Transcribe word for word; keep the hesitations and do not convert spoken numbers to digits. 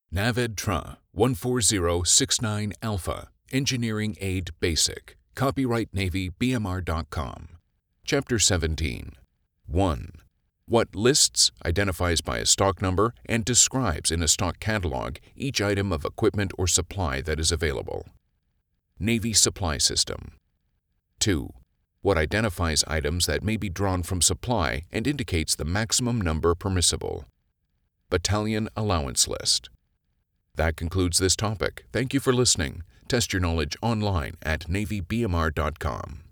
NAVED-TRA one four zero six nine Alpha Engineering Aid Basic. Copyright Navy B M R dot com. Chapter seventeen. one. What lists, identifies by a stock number, and describes in a stock catalog each item of equipment or supply that is available. Navy Supply System. two. What identifies items that may be drawn from supply and indicates the maximum number permissible. Battalion Allowance List. That concludes this topic. Thank you for listening. Test your knowledge online at Navy B M R dot com.